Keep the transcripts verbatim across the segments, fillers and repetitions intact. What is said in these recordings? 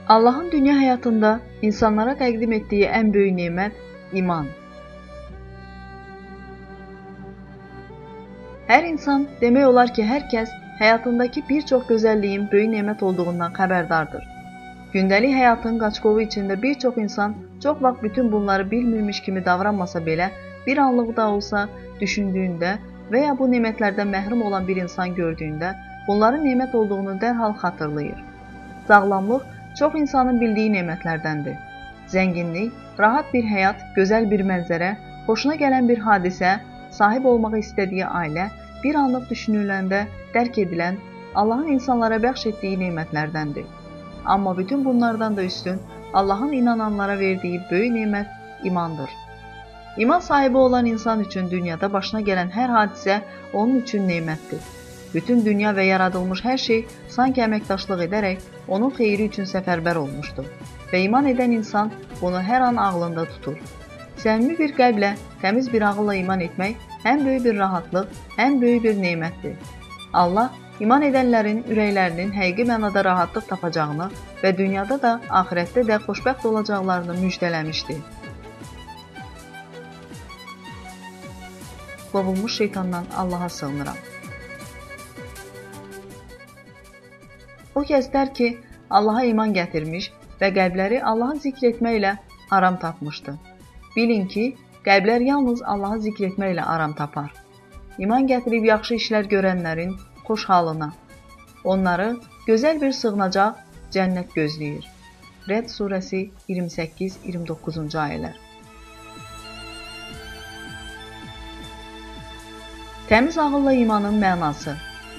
Allahın dünya həyatında insanlara təqdim etdiyi ən böyük nemət iman. Hər insan, demək olar ki, hər kəs həyatındakı bir çox gözəlliyin böyük nemət olduğundan xəbərdardır. Gündəlik həyatın qaçqovu içində bir çox insan çox vaxt bütün bunları bilmirmiş kimi davranmasa belə, bir anlıq da olsa düşündüyündə və ya bu nemətlərdən məhrum olan bir insan gördüyündə bunların nemət olduğunu dərhal xatırlayır. Sağlamlıq çox insanın bildiyi nemətlərdəndir. Zənginlik, rahat bir həyat, gözəl bir mənzərə, xoşuna gələn bir hadisə, sahib olmaq istədiyi ailə, bir anlıq düşünüləndə dərk edilən, Allahın insanlara bəxş etdiyi nemətlərdəndir. Amma bütün bunlardan da üstün, Allahın inananlara verdiyi böyük nemət imandır. İman sahibi olan insan üçün dünyada başına gələn hər hadisə onun üçün nemətdir. Bütün dünya və yaradılmış hər şey sanki əməkdaşlıq edərək onun xeyri üçün səfərbər olmuşdur. Və iman edən insan bunu hər an ağlında tutur. Səmimi bir qəlblə, təmiz bir ağılla iman etmək həm böyük bir rahatlıq, həm böyük bir nemətdir. Allah iman edənlərin ürəklərinin həqiqi mənada rahatlıq tapacağını və dünyada da, axirətdə də xoşbəxt olacaqlarını müjdələmişdir. Qovulmuş şeytandan Allaha sığınıram. O kəslər ki, Allaha iman gətirmiş və qəlbləri Allahı zikr etməklə aram tapmışdı. Bilin ki, qəlblər yalnız Allahı zikr etməklə aram tapar. İman gətirib yaxşı işlər görənlərin xoş halına. Onları gözəl bir sığınacaq cənnət gözləyir. Rəd surəsi iyirmi səkkiz iyirmi doqquzuncu ayələr. Təmiz ağılla imanın mənası.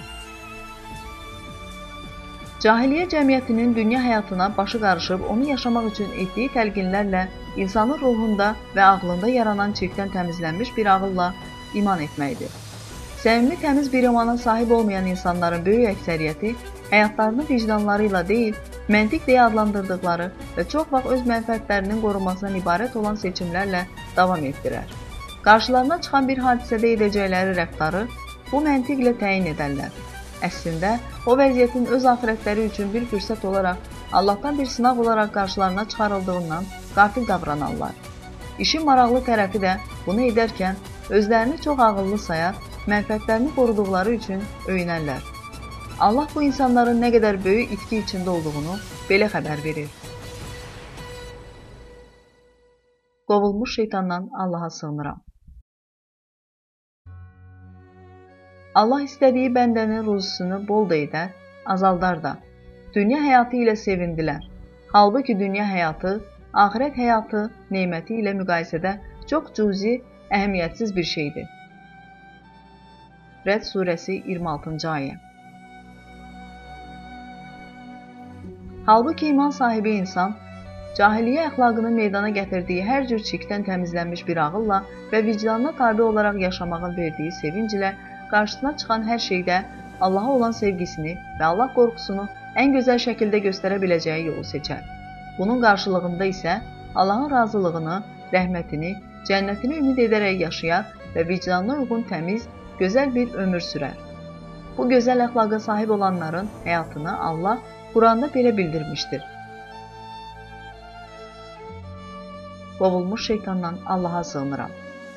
Cahiliyyə cəmiyyətinin dünya həyatına başı qarışıb onu yaşamaq üçün etdiyi təlqinlərlə insanın ruhunda və ağlında yaranan çirkdən təmizlənmiş bir ağılla iman etməkdir. Səmimi təmiz bir imana sahib olmayan insanların böyük əksəriyyəti həyatlarını vicdanları ilə deyil, məntiq deyə adlandırdıqları və çox vaxt öz mənfəətlərinin qorunmasından ibarət olan seçimlərlə davam etdirər. Qarşılarına çıxan bir hadisədə edəcəkləri rəftarı bu məntiqlə təyin edərlər. Əslində, o vəziyyətin öz axirətləri üçün bir fürsət olaraq, Allahdan bir sınaq olaraq qarşılarına çıxarıldığından qafil davranarlar. İşin maraqlı tərəfi də bunu edərkən özlərini çox ağıllı sayar, mənfəətlərini qoruduqları üçün öyünərlər. Allah bu insanların nə qədər böyük itki içində olduğunu belə xəbər verir. Qovulmuş şeytandan Allaha sığınıram. Allah istədiyi bəndənin ruzusunu bol da edər, azaldar da. Dünya həyatı ilə sevindilər. Halbuki dünya həyatı, axirət həyatı neməti ilə müqayisədə çox cüzi, əhəmiyyətsiz bir şeydir. Rəd surəsi iyirmi altıncı ayə. Halbuki iman sahibi insan, cahiliyyə əxlaqını meydana gətirdiyi hər cür çirkdən təmizlənmiş bir ağılla və vicdanına tabi olaraq yaşamağın verdiyi sevinc ilə qarşısına çıxan hər şeydə Allaha olan sevgisini və Allah qorxusunu ən gözəl şəkildə göstərə biləcəyi yolu seçər. Bunun qarşılığında isə Allahın razılığını, rəhmətini, cənnətini ümid edərək yaşayar və vicdanına uyğun təmiz, gözəl bir ömür sürər. Bu gözəl əxlaqa sahib olanların həyatını Allah Quranda belə bildirmişdir. Qovulmuş şeytandan Allaha sığınıram.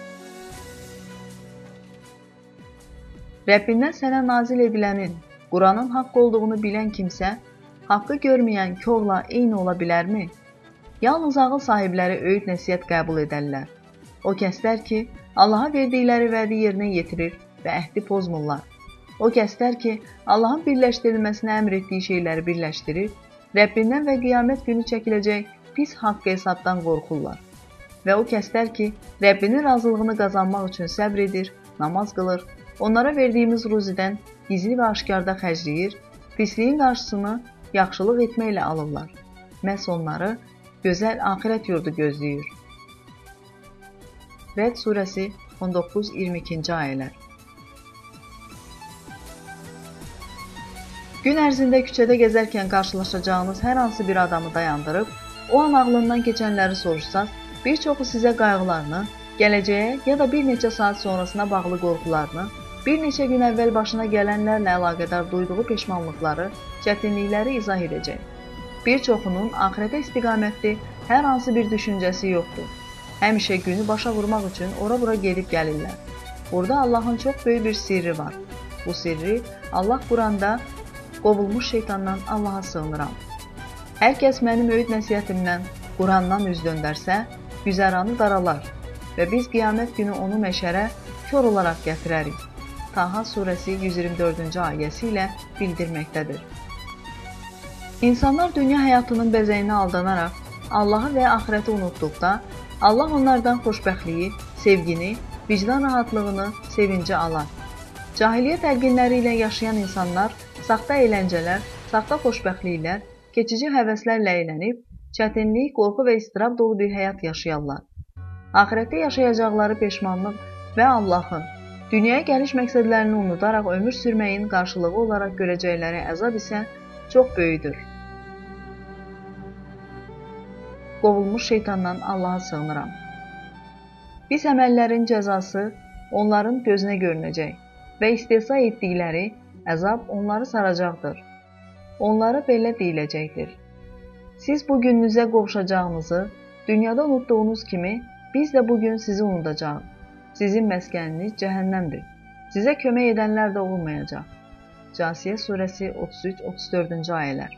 Rəbbindən sənə nazil edilənin, Quranın haqq olduğunu bilən kimsə, haqqı görməyən korla eyni ola bilərmi? Yalnız ağıl sahibləri öyüd nəsihət qəbul edərlər. O kəslər ki, Allaha verdikləri vədi yerinə yetirir və əhdi pozmurlar. O kəslər ki, Allahın birləşdirilməsinə əmr etdiyi şeyləri birləşdirir, Rəbbindən və qiyamət günü çəkiləcək pis haqqı hesabdan qorxurlar. Və o kəslər ki, Rəbbinin razılığını qazanmaq üçün səbr edir, namaz qılır, onlara verdiyimiz ruzidən gizli və aşkarda xərcləyir, pisliyin qarşısını yaxşılıq etməklə alırlar. Məhz onları gözəl axirət yurdu gözləyir. Rəd surəsi on doqquz iyirmi ikinci ayələr. Gün ərzində küçədə gəzərkən qarşılaşacağınız hər hansı bir adamı dayandırıb, o an ağlından keçənləri soruşsaz, bir çoxu sizə qayğılarını, gələcəyə ya da bir neçə saat sonrasına bağlı qorxularını, bir neçə gün əvvəl başına gələnlərlə əlaqədar duyduğu peşmanlıqları, çətinlikləri izah edəcək. Bir çoxunun axirətə istiqamətli hər hansı bir düşüncəsi yoxdur. Həmişə günü başa vurmaq üçün ora-bura gedib gəlirlər. Burada Allahın çox böyük bir sirri var. Bu sirri Allah Quranda qovulmuş şeytandan Allaha sığınıram. Hər kəs mənim öyüd nəsihətimdən, Qurandan üz döndərsə, güzəranı daralar və biz qiyamət günü onu məşərə kör olaraq gətirərik. Taha surəsi yüz iyirmi dördüncü ayəsi ilə bildirməkdədir. İnsanlar dünya həyatının bəzəyinə aldanaraq Allahı və axirəti unutduqda, Allah onlardan xoşbəxtliyi, sevgini, vicdan rahatlığını, sevinci alar. Cahiliyyət əlginləri ilə yaşayan insanlar saxta əyləncələr, saxta xoşbəxtliklər, keçici həvəslərlə əylənib, çətinlik, qorxu və istirab dolu bir həyat yaşayarlar. Axirətdə yaşayacaqları peşmanlıq və Allahın dünyaya gəliş məqsədlərini unudaraq ömür sürməyin qarşılığı olaraq görəcəkləri əzab isə çox böyüdür. Qovulmuş şeytandan Allaha sığınıram. Pis əməllərin cəzası onların gözünə görünəcək və istehza etdikləri əzab onları saracaqdır. Onlara belə deyiləcəkdir. Siz bu gününüzə qovuşacağınızı dünyada unutduğunuz kimi biz də bugün sizi unudacağıq. Sizin məskəniniz cəhənnəmdir. Sizə kömək edənlər də olmayacaq. Casiyə surəsi otuz üç otuz dördüncü ayələr.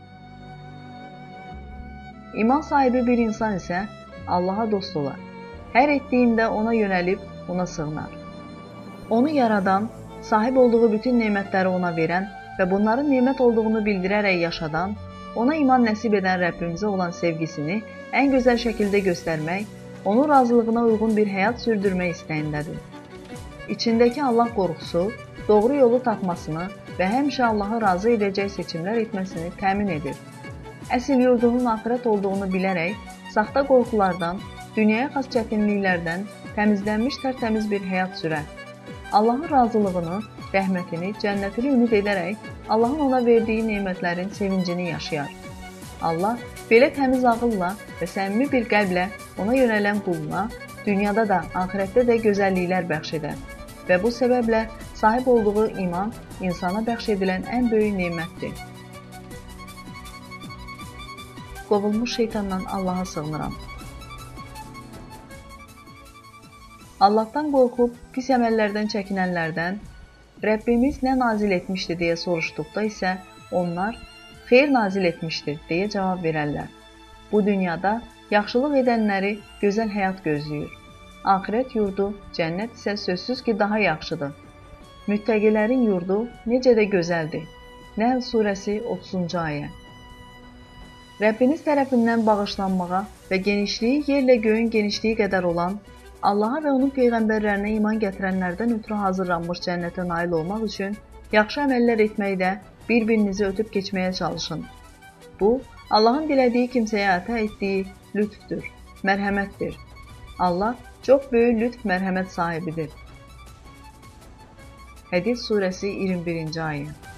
İman sahibi bir insan isə Allaha dost olar. Hər etdiyində ona yönəlib ona sığınar. Onu yaradan, sahib olduğu bütün nemətləri ona verən və bunların nemət olduğunu bildirərək yaşadan, ona iman nəsib edən Rəbbimizə olan sevgisini ən gözəl şəkildə göstərmək, onun razılığına uyğun bir həyat sürdürmək istəyindədir. İçindəki Allah qorxusu, doğru yolu tapmasını və həmişə Allahı razı edəcək seçimlər etməsini təmin edir. Əsl yurdunun axirət olduğunu bilərək, saxta qorxulardan, dünyaya xas çətinliklərdən təmizlənmiş tərtəmiz bir həyat sürər. Allahın razılığını, rəhmətini, cənnətini ümid edərək, Allahın ona verdiyi nemətlərin sevincini yaşayar. Allah belə təmiz ağılla və səmimi bir qəlblə ona yönələn quluna dünyada da, axirətdə də gözəlliklər bəxş edər və bu səbəblə sahib olduğu iman insana bəxş edilən ən böyük nemətdir. Qovulmuş şeytandan Allaha sığınıram. Allahdan qorxub pis əməllərdən çəkinənlərdən Rəbbimiz nə nazil etmişdi deyə soruşduqda isə onlar xeyir nazil etmişdir deyə cavab verərlər. Bu dünyada yaxşılıq edənləri gözəl həyat gözləyir. Axirət yurdu, cənnət isə sözsüz ki daha yaxşıdır. Müttəqilərin yurdu necə də gözəldir. Nəhl surəsi otuzuncu ayə. Rəbbiniz tərəfindən bağışlanmağa və genişliyi yerlə göyün genişliyi qədər olan, Allaha və onun peyğəmbərlərinə iman gətirənlərdən ötürü hazırlanmış cənnətə nail olmaq üçün yaxşı əməllər etməkdə bir-birinizi ötüb keçməyə çalışın. Bu, Allahın dilədiyi kimsəyə əta etdiyi lütfdür, mərhəmətdir. Allah çox böyük lütf mərhəmət sahibidir. Hədid surəsi iyirmi birinci ayə.